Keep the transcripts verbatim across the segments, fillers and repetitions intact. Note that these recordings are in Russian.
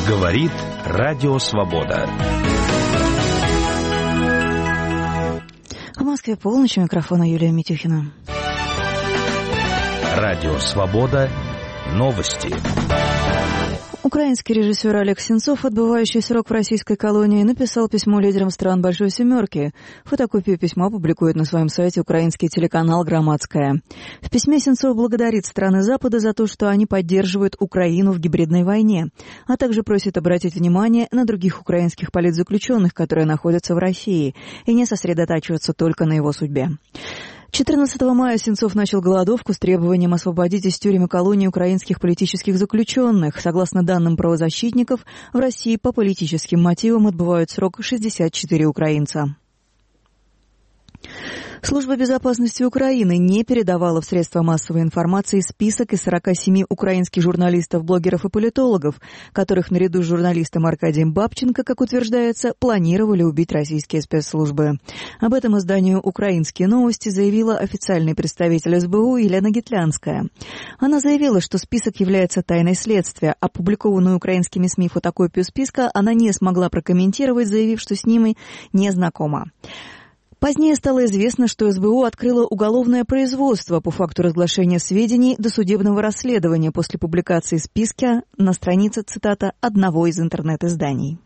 Говорит Радио Свобода. В Москве полночь, у микрофона Юлия Митюхина. Радио Свобода. Новости. Украинский режиссер Олег Сенцов, отбывающий срок в российской колонии, написал письмо лидерам стран Большой Семерки. Фотокопию письма публикует на своем сайте украинский телеканал «Громадская». В письме Сенцов благодарит страны Запада за то, что они поддерживают Украину в гибридной войне, а также просит обратить внимание на других украинских политзаключенных, которые находятся в России, и не сосредотачиваться только на его судьбе. четырнадцатого мая Сенцов начал голодовку с требованием освободить из тюрем и колоний украинских политических заключенных. Согласно данным правозащитников, в России по политическим мотивам отбывают срок шестьдесят четыре украинца. Служба безопасности Украины не передавала в средства массовой информации список из сорока семи украинских журналистов, блогеров и политологов, которых наряду с журналистом Аркадием Бабченко, как утверждается, планировали убить российские спецслужбы. Об этом изданию «Украинские новости» заявила официальный представитель эс бэ у Елена Гитлянская. Она заявила, что список является тайной следствия. Опубликованную украинскими СМИ фотокопию списка она не смогла прокомментировать, заявив, что с ними не знакома. Позднее стало известно, что эс бэ у открыло уголовное производство по факту разглашения сведений досудебного расследования после публикации списка на странице, цитата, одного из интернет-изданий.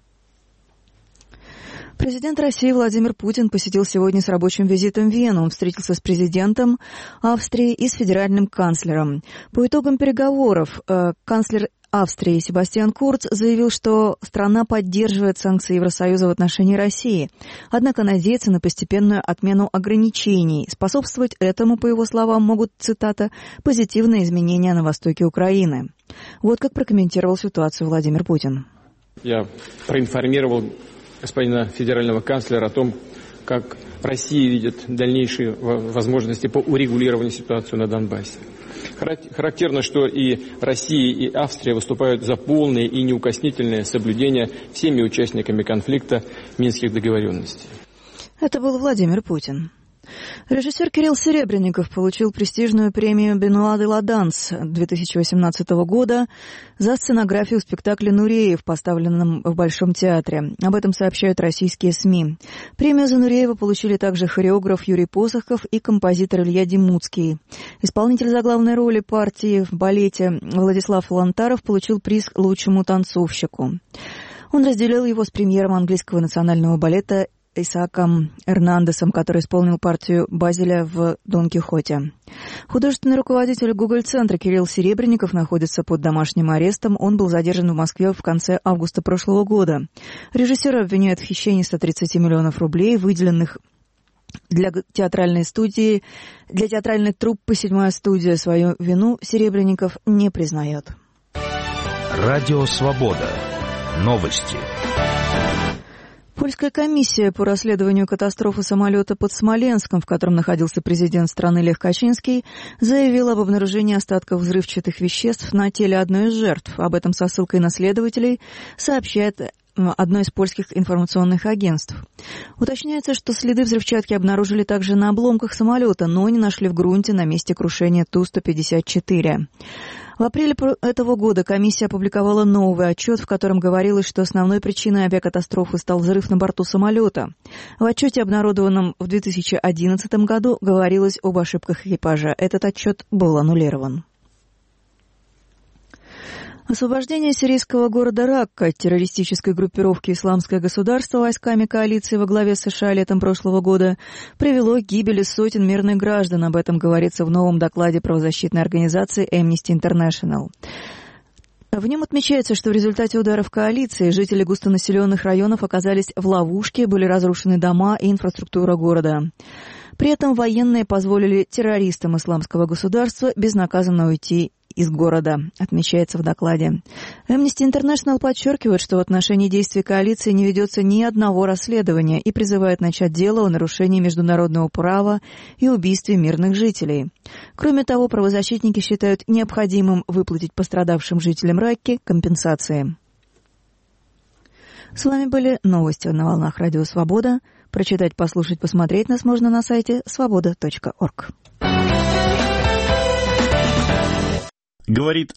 Президент России Владимир Путин посетил сегодня с рабочим визитом Вену. Он встретился с президентом Австрии и с федеральным канцлером. По итогам переговоров э, канцлер Австрии Себастьян Курц заявил, что страна поддерживает санкции Евросоюза в отношении России, однако надеется на постепенную отмену ограничений. Способствовать этому, по его словам, могут, цитата, «позитивные изменения на востоке Украины». Вот как прокомментировал ситуацию Владимир Путин. Я проинформировал господина федерального канцлера о том, как Россия видит дальнейшие возможности по урегулированию ситуации на Донбассе. Характерно, что и Россия, и Австрия выступают за полное и неукоснительное соблюдение всеми участниками конфликта Минских договоренностей. Это был Владимир Путин. Режиссер Кирилл Серебренников получил престижную премию «Бенуа де ла Данс» две тысячи восемнадцатого года за сценографию спектакля «Нуреев», поставленном в Большом театре. Об этом сообщают российские СМИ. Премию за Нуреева получили также хореограф Юрий Посохов и композитор Илья Демуцкий. Исполнитель заглавной роли партии в балете Владислав Лантаров получил приз лучшему танцовщику. Он разделил его с премьером английского национального балета Исааком Эрнандесом, который исполнил партию Базеля в «Дон Кихоте». Художественный руководитель Гоголь-центра Кирилл Серебренников находится под домашним арестом. Он был задержан в Москве в конце августа прошлого года. Режиссера обвиняют в хищении ста тридцати миллионов рублей, выделенных для театральной студии, для театральной труппы «Седьмая студия». Свою вину Серебренников не признает. Радио Свобода. Новости. Польская комиссия по расследованию катастрофы самолета под Смоленском, в котором находился президент страны Лех Качинский, заявила об обнаружении остатков взрывчатых веществ на теле одной из жертв. Об этом со ссылкой на следователей сообщает одно из польских информационных агентств. Уточняется, что следы взрывчатки обнаружили также на обломках самолета, но не нашли в грунте на месте крушения Ту сто пятьдесят четыре. В апреле этого года комиссия опубликовала новый отчет, в котором говорилось, что основной причиной авиакатастрофы стал взрыв на борту самолета. В отчете, обнародованном в две тысячи одиннадцатом году, говорилось об ошибках экипажа. Этот отчет был аннулирован. Освобождение сирийского города Ракка от террористической группировки «Исламское государство» войсками коалиции во главе США летом прошлого года привело к гибели сотен мирных граждан. Об этом говорится в новом докладе правозащитной организации Amnesty International. В нем отмечается, что в результате ударов коалиции жители густонаселенных районов оказались в ловушке, были разрушены дома и инфраструктура города. При этом военные позволили террористам «Исламского государства» безнаказанно уйти из города, отмечается в докладе. Amnesty International подчеркивает, что в отношении действий коалиции не ведется ни одного расследования и призывает начать дело о нарушении международного права и убийстве мирных жителей. Кроме того, правозащитники считают необходимым выплатить пострадавшим жителям Ракки компенсации. С вами были новости на волнах Радио Свобода. Прочитать, послушать, посмотреть нас можно на сайте свобода точка орг. Говорит